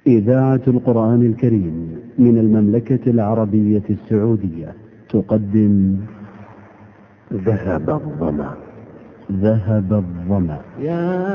إذاعة القرآن الكريم من المملكة العربية السعودية تقدم ذهب الظمأ. ذهب الظمأ. يا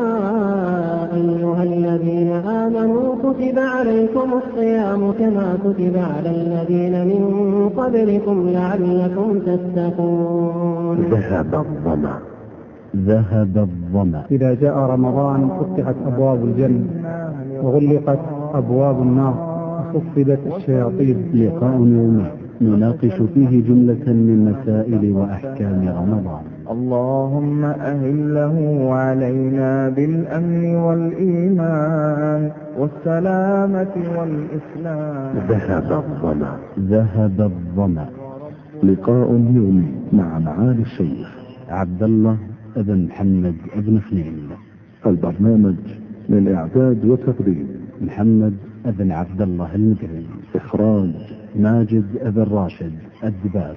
أيها الذين آمنوا كتب عليكم الصيام كما كتب على الذين من قبلكم لعلكم تتقون. ذهب الظمأ. ذهب الظمأ. إذا جاء رمضان فتحت أبواب الجنة وغلقت أبواب النار وخفضت الشياطين. لقاء يومي نناقش فيه جملة من مسائل وأحكام رمضان. اللهم أهله علينا بالأمن والإيمان والسلامة والإسلام. ذهب الظمأ. ذهب الظمأ. لقاء يومي مع معالي الشيخ عبد الله بن محمد بن خليل. البرنامج من إعداد وتقديم محمد بن عبد الله المدري. إخراج ماجد بن راشد الدباس.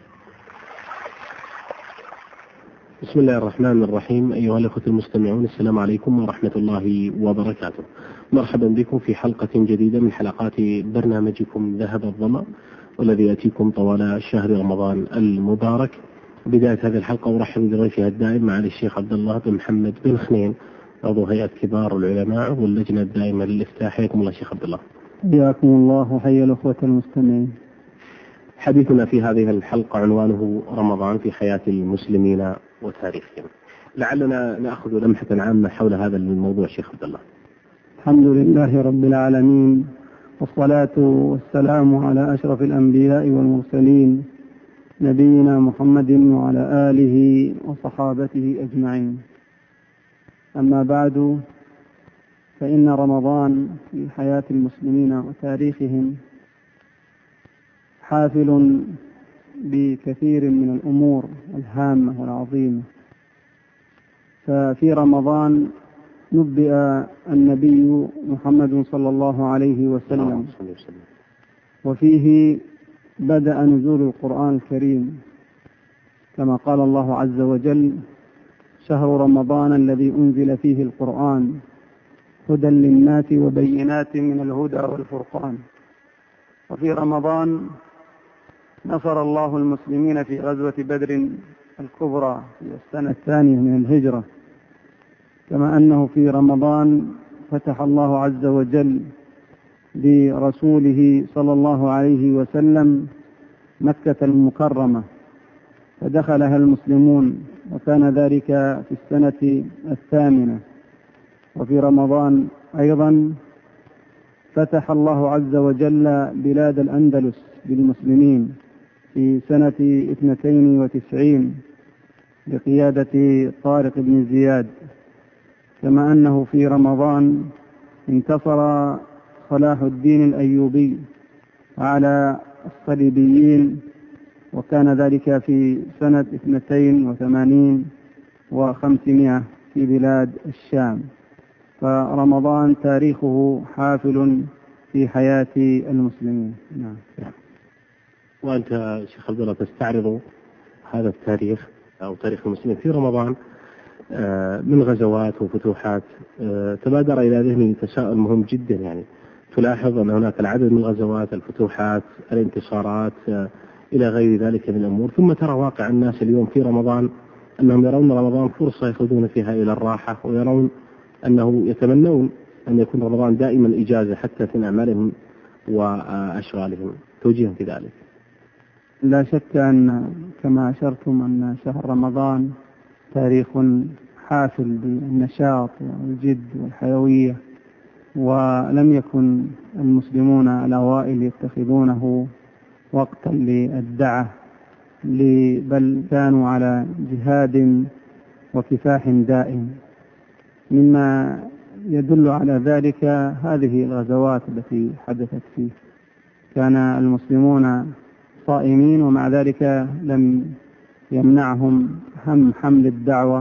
بسم الله الرحمن الرحيم. أيها الأخوة المستمعون، السلام عليكم ورحمة الله وبركاته. مرحبا بكم في حلقة جديدة من حلقات برنامجكم ذهب الظمأ، والذي يأتيكم طوال شهر رمضان المبارك. بداية هذه الحلقة أرحب بضيفها الدائم معالي الشيخ عبد الله بن محمد بن خنين، عضو هيئة كبار العلماء واللجنة الدائمة للإفتاء. حياكم الله شيخ عبد الله. حياكم الله وحيا الأخوة المستمعين. حديثنا في هذه الحلقة عنوانه رمضان في حياة المسلمين وتاريخهم. لعلنا نأخذ لمحة عامة حول هذا الموضوع شيخ عبد الله. الحمد لله رب العالمين، والصلاة والسلام على أشرف الأنبياء والمرسلين، نبينا محمد وعلى آله وصحابته أجمعين. أما بعد، فإن رمضان في حياة المسلمين وتاريخهم حافل بكثير من الأمور الهامة والعظيمة. ففي رمضان نبئ النبي محمد صلى الله عليه وسلم، وفيه بدأ نزول القرآن الكريم، كما قال الله عز وجل: شهر رمضان الذي أنزل فيه القرآن هدى للناس وبينات من الهدى والفرقان. وفي رمضان نصر الله المسلمين في غزوة بدر الكبرى في السنة الثانية من الهجرة، كما أنه في رمضان فتح الله عز وجل برسوله صلى الله عليه وسلم مكة المكرمة، فدخلها المسلمون، وكان ذلك في السنة الثامنة. وفي رمضان أيضا فتح الله عز وجل بلاد الأندلس بالمسلمين في سنة 92 بقيادة طارق بن زياد، كما أنه في رمضان انتصر صلاح الدين الأيوبي على الصليبيين، وكان ذلك في سنة 82 و500 في بلاد الشام. فرمضان تاريخه حافل في حياة المسلمين. نعم. وأنت شيخ عبد الله تستعرض هذا التاريخ أو تاريخ المسلمين في رمضان من غزوات وفتوحات. تبادر إلى ذهني تساؤل مهم جدا، يعني تلاحظ أن هناك العديد من الغزوات، الفتوحات، الانتصارات إلى غير ذلك من الأمور، ثم ترى واقع الناس اليوم في رمضان أنهم يرون رمضان فرصة يخرجون فيها إلى الراحة، ويرون أنه يتمنون أن يكون رمضان دائما إجازة حتى في أعمالهم وأشغالهم. توجيههم في ذلك؟ لا شك أن كما أشرتم أن شهر رمضان تاريخ حافل بالنشاط والجد والحيوية، ولم يكن المسلمون الأوائل يتخذونه وقتا للدعة، بل كانوا على جهاد وكفاح دائم. مما يدل على ذلك هذه الغزوات التي حدثت فيه. كان المسلمون صائمين، ومع ذلك لم يمنعهم هم حمل الدعوة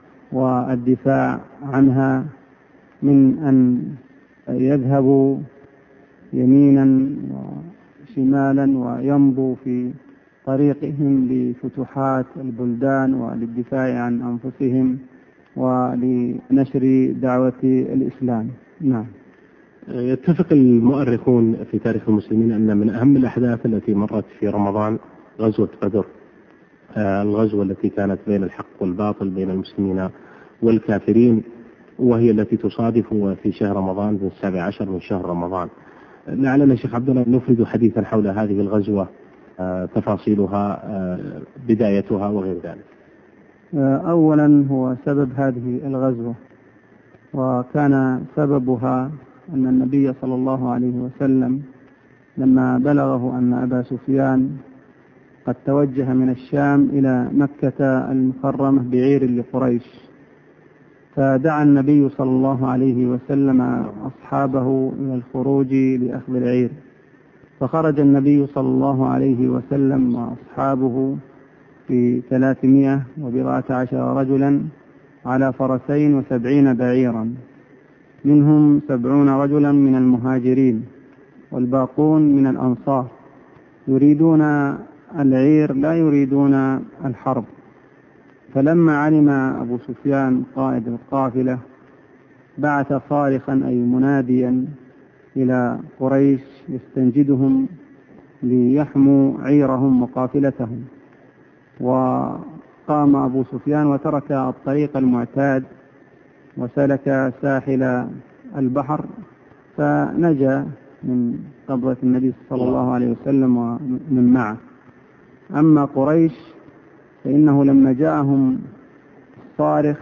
والدفاع عنها من أن يذهبوا يمينا وشمالا ويمضوا في طريقهم لفتوحات البلدان وللدفاع عن أنفسهم ولنشر دعوة الإسلام. نعم. يتفق المؤرخون في تاريخ المسلمين أن من أهم الأحداث التي مرت في رمضان غزوة بدر، الغزوة التي كانت بين الحق والباطل، بين المسلمين والكافرين، وهي التي تصادف في شهر رمضان في 17 من شهر رمضان. لعلنا شيخ عبد الله نفرد حديثا حول هذه الغزوة، تفاصيلها، بدايتها وغير ذلك. أولا هو سبب هذه الغزوة، وكان سببها أن النبي صلى الله عليه وسلم لما بلغه أن أبا سفيان قد توجه من الشام إلى مكة المكرمة بعير لقريش، فدعا النبي صلى الله عليه وسلم أصحابه إلى الخروج لأخذ العير، فخرج النبي صلى الله عليه وسلم وأصحابه في 310 رجلا على 72 بعيرا، منهم 70 رجلا من المهاجرين والباقون من الأنصار، يريدون العير لا يريدون الحرب. فلما علم أبو سفيان قائد القافلة بعث صارخا أي مناديا إلى قريش يستنجدهم ليحموا عيرهم وقافلتهم، وقام أبو سفيان وترك الطريق المعتاد وسلك ساحل البحر، فنجا من قبضة النبي صلى الله عليه وسلم ومن معه. أما قريش فإنه لما جاءهم الصارخ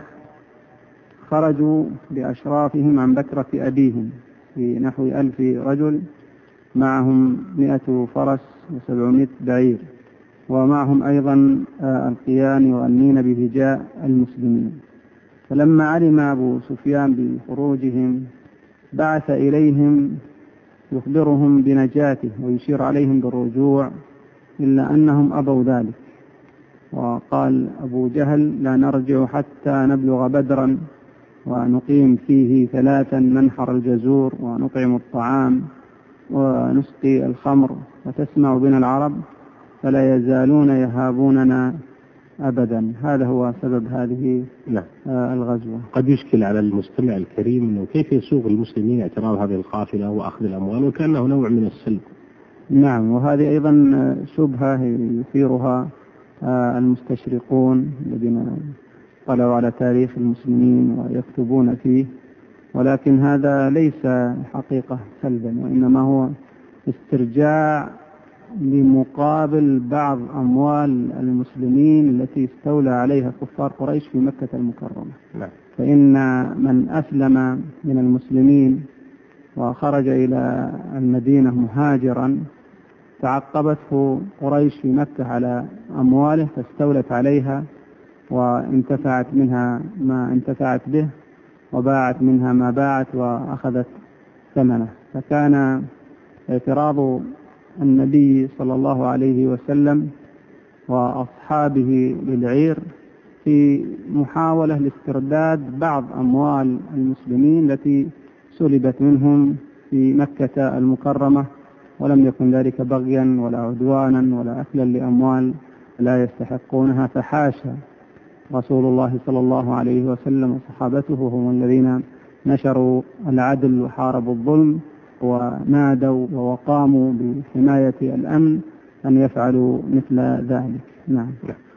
خرجوا بأشرافهم عن بكرة أبيهم في نحو 1000 رجل، معهم 100 فرس و700 بعير، ومعهم أيضا القيان يغنين بهجاء المسلمين. فلما علم أبو سفيان بخروجهم بعث إليهم يخبرهم بنجاته ويشير عليهم بالرجوع، إلا أنهم أبوا ذلك، وقال أبو جهل لا نرجع حتى نبلغ بدرا ونقيم فيه 3 ننحر الجزور ونطعم الطعام ونسقي الخمر وتسمع بنا العرب، فلا يزالون يهابوننا أبدا. هذا هو سبب هذه الغزوة. قد يشكل على المستمع الكريم أنه كيف يسوغ المسلمين اعتراض هذه القافلة وأخذ الأموال وكأنه نوع من السلب. نعم، وهذه أيضا شبهة يثيرها المستشرقون الذين طلعوا على تاريخ المسلمين ويكتبون فيه، ولكن هذا ليس حقيقة سلبا، وإنما هو استرجاع لمقابل بعض أموال المسلمين التي استولى عليها كفار قريش في مكة المكرمة. فإن من أسلم من المسلمين وخرج إلى المدينة مهاجرا تعقبته قريش في مكة على أمواله فاستولت عليها وانتفعت منها ما انتفعت به وباعت منها ما باعت وأخذت ثمنه. فكان اعتراض النبي صلى الله عليه وسلم وأصحابه للعير في محاولة لاسترداد بعض أموال المسلمين التي سلبت منهم في مكة المكرمة، ولم يكن ذلك بغيا ولا عدوانا ولا أكلا لأموال لا يستحقونها، فحاشا رسول الله صلى الله عليه وسلم وصحابته هم الذين نشروا العدل وحاربوا الظلم ونادوا وقاموا بحماية الأمن أن يفعلوا مثل ذلك. نعم.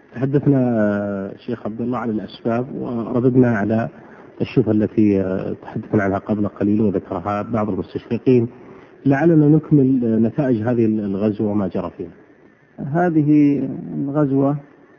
تحدثنا شيخ عبد الله عن الأسباب ورددنا على الشبهة التي تحدثنا عنها قبل قليل وذكرها بعض المستشرقين. لعلنا نكمل نتائج هذه الغزوة وما جرى فيها. هذه الغزوة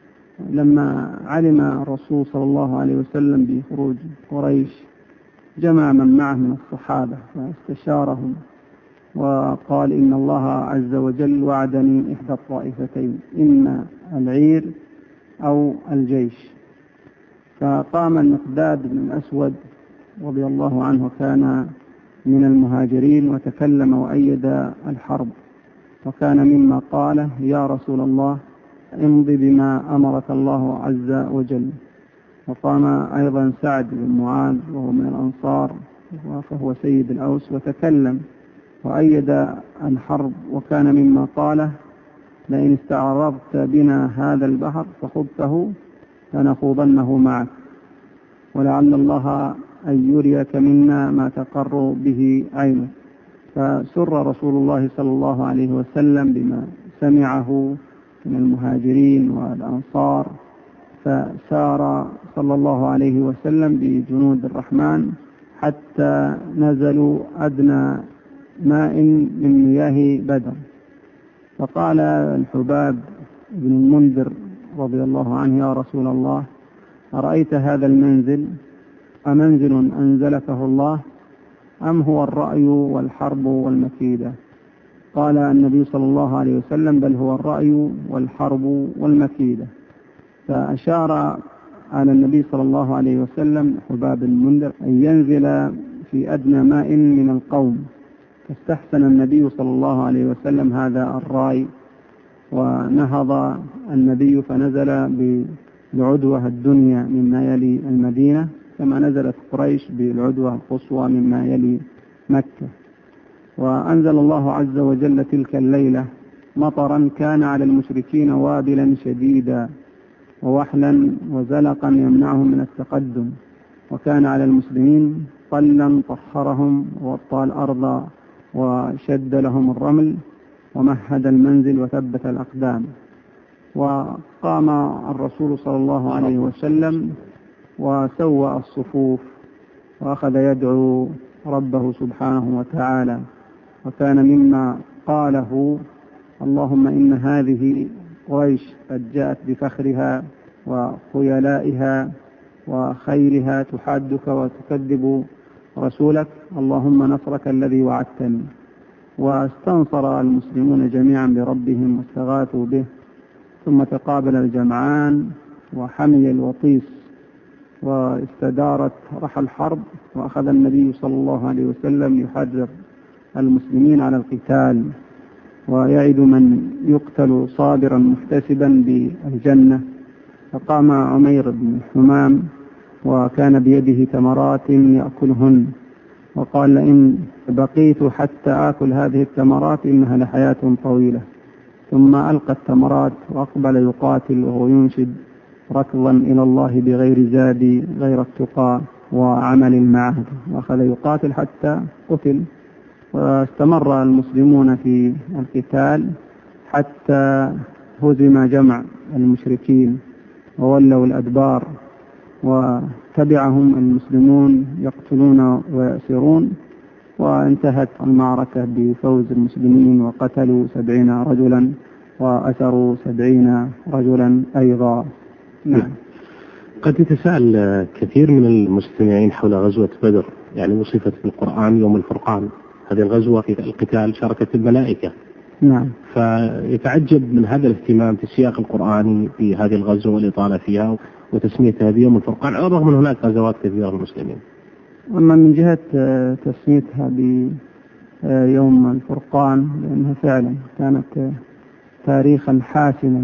لما علم الرسول صلى الله عليه وسلم بخروج قريش جمع من معه من الصحابة واستشارهم وقال إن الله عز وجل وعدني إحدى الطائفتين، إما العير أو الجيش. فقام المقداد بن الأسود رضي الله عنه كان من المهاجرين وتكلم وأيد الحرب، وكان مما قال يا رسول الله امضي بما أمرك الله عز وجل. وقام أيضا سعد بن معاذ وهو من الأنصار فهو سيد الأوس وتكلم وأيد الحرب، وكان مما قاله لئن استعرضت بنا هذا البحر فخضته لنخوضنه معك، ولعل الله أن يريك منا ما تقر به عينك. فسر رسول الله صلى الله عليه وسلم بما سمعه من المهاجرين والأنصار، فسار صلى الله عليه وسلم بجنود الرحمن حتى نزلوا أدنى ماء من مياه بدر. فقال الحباب بن المنذر رضي الله عنه: يا رسول الله، أرأيت هذا المنزل أمنزل أنزلكه الله أم هو الرأي والحرب والمكيدة؟ قال النبي صلى الله عليه وسلم: بل هو الرأي والحرب والمكيدة. فأشار على النبي صلى الله عليه وسلم حباب المنذر أن ينزل في أدنى ماء من القوم، فاستحسن النبي صلى الله عليه وسلم هذا الرأي، ونهض النبي فنزل بالعدوة الدنيا مما يلي المدينة، كما نزلت قريش بالعدوة القصوى مما يلي مكة. وأنزل الله عز وجل تلك الليلة مطرا كان على المشركين وابلا شديدا ووحلا وزلقا يمنعهم من التقدم، وكان على المسلمين طلا طهرهم ووطى الأرض وشد لهم الرمل ومهد المنزل وثبت الأقدام. وقام الرسول صلى الله عليه وسلم وسوى الصفوف وأخذ يدعو ربه سبحانه وتعالى، وكان مما قاله: اللهم إن هذه قريش قد جاءت بفخرها وخيلائها وخيرها تحادك وتكذب رسولك، اللهم نصرك الذي وعدتني. واستنصر المسلمون جميعا بربهم واستغاثوا به، ثم تقابل الجمعان وحمي الوطيس واستدارت رحى الحرب، وأخذ النبي صلى الله عليه وسلم يحرض المسلمين على القتال ويعد من يقتل صابرا محتسبا بالجنة. فقام عمير بن حمام وكان بيده تمرات يأكلهن، وقال: لئن بقيت حتى آكل هذه التمرات إنها لحياة طويلة. ثم ألقى التمرات وأقبل يقاتل وهو ينشد ركضا إلى الله بغير زاد غير التقى وعمل المعهد، وأخذ يقاتل حتى قتل. واستمر المسلمون في القتال حتى هزم جمع المشركين وولوا الأدبار، وتبعهم المسلمون يقتلون ويأسرون، وانتهت المعركة بفوز المسلمين وقتلوا 70 رجلا وأسروا 70 رجلا أيضا. نعم. قد يتساءل كثير من المستمعين حول غزوة بدر، يعني وصفت في القرآن يوم الفرقان، هذه الغزوة في القتال شاركت الملائكة. نعم. فيتعجب من هذا الاهتمام في السياق القرآني في هذه الغزوة والإطالة فيها وتسميتها بيوم الفرقان، على الرغم من هناك غزوات كثيرة للمسلمين. أما من جهة تسميتها بيوم الفرقان، لأنها فعلا كانت تاريخا حاسما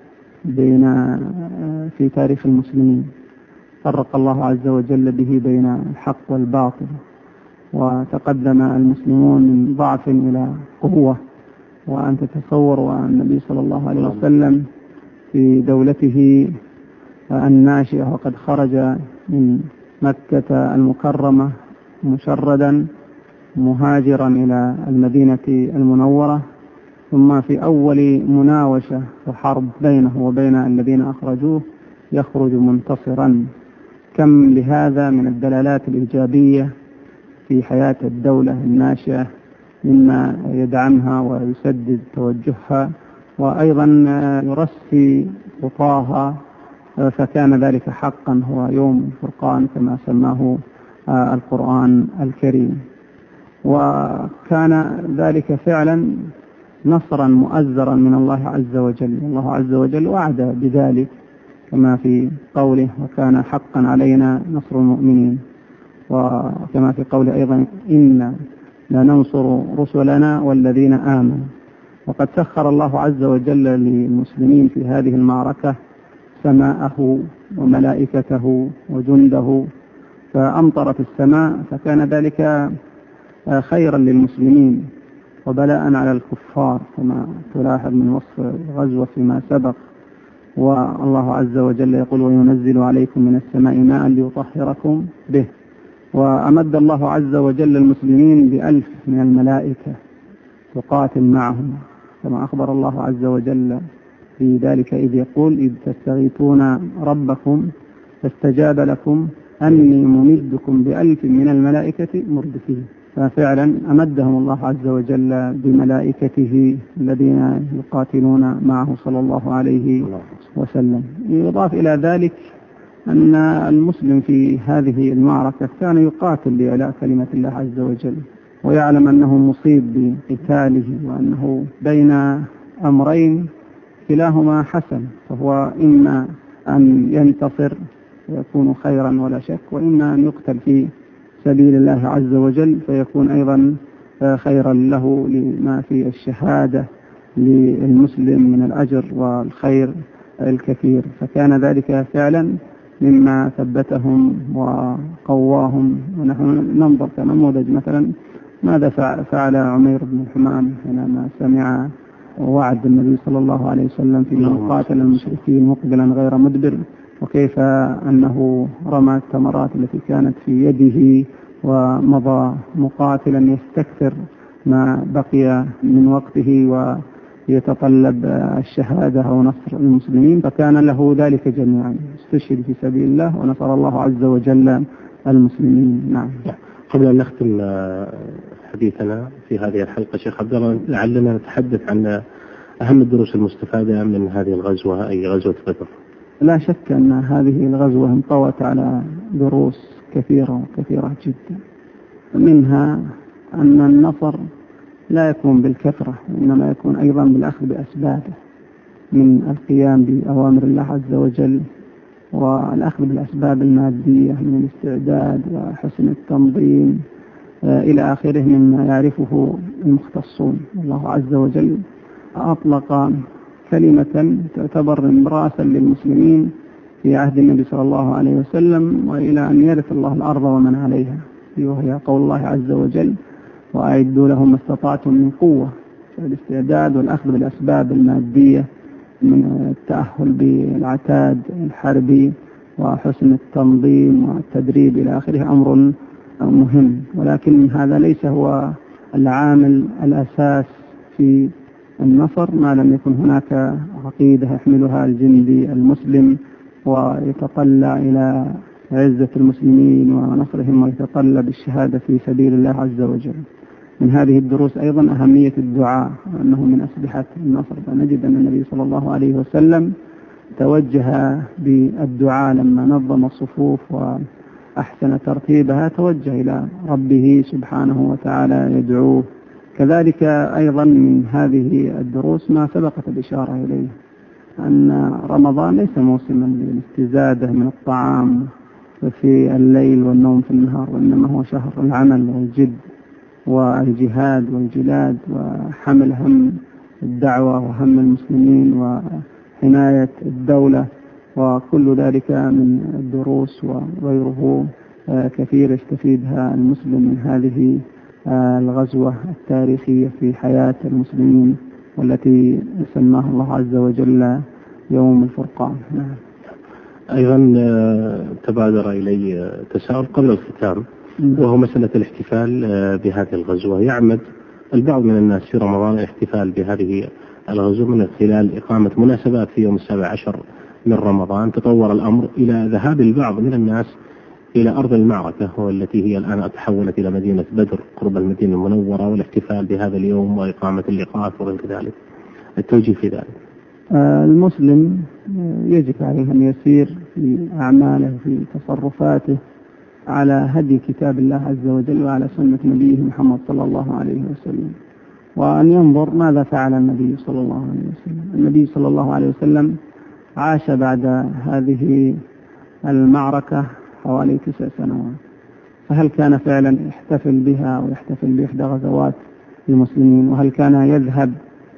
في تاريخ المسلمين، فرق الله عز وجل به بين الحق والباطل، وتقدم المسلمون من ضعف إلى قوة. وأن تتصور أن النبي صلى الله عليه وسلم في دولته الناشئة وقد خرج من مكة المكرمة مشردا مهاجرا إلى المدينة المنورة، ثم في أول مناوشة وحرب بينه وبين الذين أخرجوه يخرج منتصرا. كم لهذا من الدلالات الإيجابية في حياة الدولة الناشئة مما يدعمها ويسدد توجهها، وأيضا يرسي خطاها، فكان ذلك حقا هو يوم الفرقان كما سماه القرآن الكريم. وكان ذلك فعلا نصرا مؤزرا من الله عز وجل. الله عز وجل وعد بذلك كما في قوله: وكان حقا علينا نصر المؤمنين، وكما في قوله أيضا: إنا لننصر رسلنا والذين آمنوا. وقد سخر الله عز وجل للمسلمين في هذه المعركة سماءه وملائكته وجنده، فأمطرت السماء، فكان ذلك خيرا للمسلمين وبلاء على الكفار كما تلاحظ من وصف الغزوة فيما سبق. والله عز وجل يقول: وينزل عليكم من السماء ماء ليطهركم به. وأمد الله عز وجل المسلمين ب1000 من الملائكة تقاتل معهم، كما أخبر الله عز وجل في ذلك إذ يقول: إذ تستغيثون ربكم فاستجاب لكم أني ممدكم ب1000 من الملائكة مردفين. ففعلا أمدهم الله عز وجل بملائكته الذين يقاتلون معه صلى الله عليه وسلم. يضاف إلى ذلك أن المسلم في هذه المعركة كان يقاتل لإعلاء كلمة الله عز وجل، ويعلم أنه مصيب بقتاله، وأنه بين أمرين كلاهما حسن، فهو إما أن ينتصر ويكون خيرا ولا شك، وإما أن يقتل في سبيل الله عز وجل فيكون أيضا خيرا له لما في الشهادة للمسلم من الأجر والخير الكثير. فكان ذلك فعلا مما ثبتهم وقواهم. ونحن ننظر كنموذج مثلا ماذا فعل عمير بن حمام حينما سمع وعد النبي صلى الله عليه وسلم في من قاتل المشركين مقبلا غير مدبر، وكيف أنه رمى التمرات التي كانت في يده ومضى مقاتلا يستكثر ما بقي من وقته ويتطلب الشهادة أو نصر المسلمين، فكان له ذلك جميعا. استشهد في سبيل الله ونصر الله عز وجل المسلمين. نعم. قبل أن نختم حديثنا في هذه الحلقة شيخ عبد الله، لعلنا نتحدث عن أهم الدروس المستفادة من هذه الغزوة، أي غزوة بدر. لا شك أن هذه الغزوة انطوت على دروس كثيرة جدا، منها أن النصر لا يكون بالكثرة، إنما يكون أيضا بالأخذ بأسبابه، من القيام بأوامر الله عز وجل، والأخذ بالأسباب المادية من الاستعداد وحسن التنظيم إلى آخره مما يعرفه المختصون. الله عز وجل أطلق كلمة تعتبر رأسا للمسلمين في عهد النبي صلى الله عليه وسلم وإلى أن يرث الله الأرض ومن عليها، وهي قول الله عز وجل: وأعدوا لهم ما استطعتم من قوة. الاستعداد والأخذ بالأسباب المادية من التأهل بالعتاد الحربي وحسن التنظيم والتدريب إلى آخره أمر مهم، ولكن هذا ليس هو العامل الأساس في النصر ما لم يكن هناك عقيدة يحملها الجندي المسلم ويتطلع إلى عزة المسلمين ونصرهم ويتطلب الشهادة في سبيل الله عز وجل. من هذه الدروس أيضا أهمية الدعاء، وأنه من أسلحة النصر. فنجد أن النبي صلى الله عليه وسلم توجه بالدعاء لما نظم الصفوف وأحسن ترتيبها، توجه إلى ربه سبحانه وتعالى يدعوه. كذلك أيضا من هذه الدروس ما سبقت الإشارة إليه، أن رمضان ليس موسما للاستزادة من الطعام في الليل والنوم في النهار، وإنما هو شهر العمل والجد والجهاد والجلاد وحمل هم الدعوة وهم المسلمين وحماية الدولة، وكل ذلك من الدروس وغيره كثير يستفيدها المسلم من هذه الغزوة التاريخية في حياة المسلمين والتي سماها الله عز وجل يوم الفرقان. أيضا تبادر إلي تساؤل قبل الختام، وهو مسألة الاحتفال بهذه الغزوة. يعمد البعض من الناس في رمضان الاحتفال بهذه الغزوة من خلال إقامة مناسبات في يوم 17 من رمضان. تطور الأمر إلى ذهاب البعض من الناس إلى أرض المعركة، والتي هي الآن تحولت إلى مدينة بدر قرب المدينة المنورة، والاحتفال بهذا اليوم وإقامة اللقاءات وغير ذلك. التوجيه في ذلك. المسلم يجب عليه أن يسير في أعماله في تصرفاته على هدي كتاب الله عز وجل وعلى سنة نبيه محمد صلى الله عليه وسلم، وأن ينظر ماذا فعل النبي صلى الله عليه وسلم. النبي صلى الله عليه وسلم عاش بعد هذه المعركة حوالي 9 سنوات، فهل كان فعلا يحتفل بها ويحتفل بإحدى غزوات المسلمين؟ وهل كان يذهب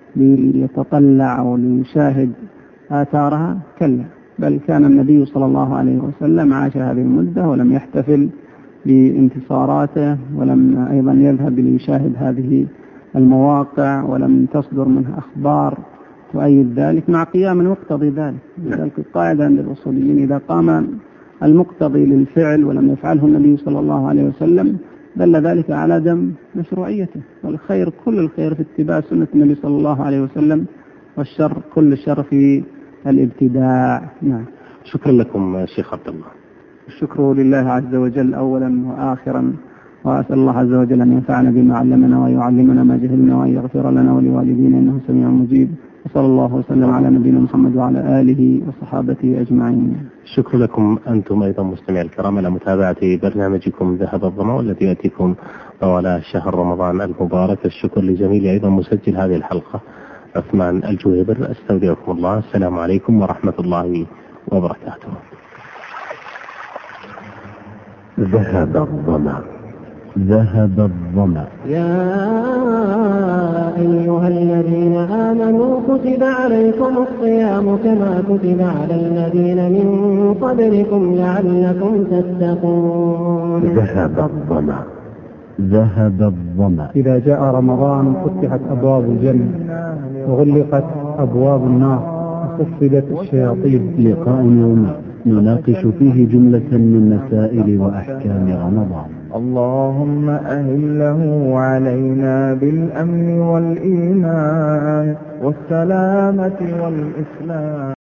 ليتطلع أو ليشاهد آثارها؟ كلا، بل كان النبي صلى الله عليه وسلم عاش هذه المدة ولم يحتفل بانتصاراته، ولم أيضا يذهب ليشاهد هذه المواقع، ولم تصدر منها أخبار تؤيد ذلك، مع قيام مقتضي ذلك. لذلك القاعدة عند الأصوليين: إذا قام المقتضي للفعل ولم يفعله النبي صلى الله عليه وسلم دل ذلك على عدم مشروعيته. والخير كل الخير في اتباع سنة النبي صلى الله عليه وسلم، والشر كل الشر في الابتداع. نعم. شكرا لكم شيخ عبد الله. الشكر لله عز وجل أولا وآخرا، وأسأل الله عز وجل أن ينفعنا بما علمنا ويعلمنا ما جهلنا وأن يغفر لنا ولوالدينا إنه سميع مجيب. وصلى الله وسلم على نبينا محمد وعلى آله وصحابته أجمعين. شكرا لكم أنتم أيضا مستمعي الكرام على متابعة برنامجكم ذهب الظمأ والذي يأتيكم طوال شهر رمضان المبارك. الشكر لجميل أيضا مسجل هذه الحلقة عثمان الجويبر. أستودعكم الله. السلام عليكم ورحمة الله وبركاته. ذهب الظمأ. ذهب الظمأ. يا أيها الذين آمنوا كتب عليكم الصيام كما كتب على الذين من قبلكم لعلكم تتقون. ذهب الظمأ. ذهب الظمأ. إذا جاء رمضان فتحت أبواب الجنة وغلقت أبواب النار وصفدت الشياطين. لقاء يومي نناقش فيه جملة من مسائل وأحكام رمضان. اللهم أهله علينا بالأمن والإيمان والسلامة والإسلام.